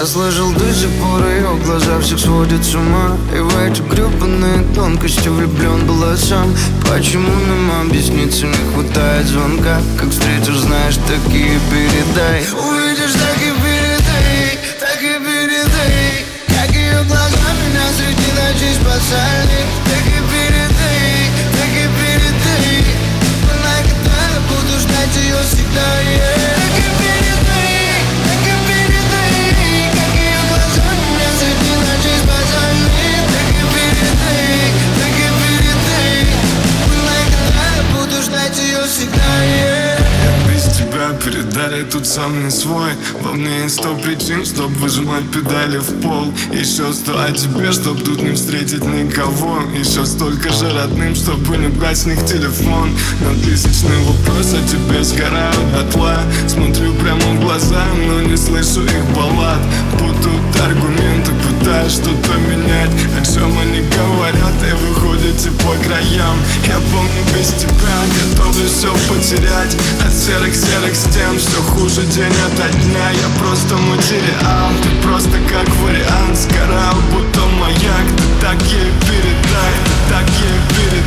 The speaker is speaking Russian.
Я слышал, до сих пор ее глаза всех сводят с ума. И в эти гребаные тонкости влюблен была сам. Почему нам объясниться не хватает звонка? Как встретишь, знаешь, так и передай. Увидишь, так и передай, так и передай. Как ее глаза меня среди ночей спасали. Так и передай, так и передай. Она когда я буду ждать ее всегда, yeah. Так и передай, так и передай. Как ее глаза меня среди ночей спасали. Так и передай, так и передай. Она когда я буду ждать ее всегда, yeah. Передали, тут сам не свой. Во мне есть 100 причин, чтоб выжимать педали в пол. Еще 100 о тебе, чтоб тут не встретить никого. Еще столько же родным, чтобы не брать с них телефон. На тысячный вопрос о тебе сгораю дотла. Смотрю прямо в глаза, но не слышу их баллад. Путают аргументы, пытаюсь что-то менять. О чем они говорят и выходите по краям. Я помню, без тебя готовы все потерять. От серых стен все хуже день ото дня. Я просто материал, ты просто как вариант. Сгорал, будто маяк, ты так ей передай, ты так ей передай.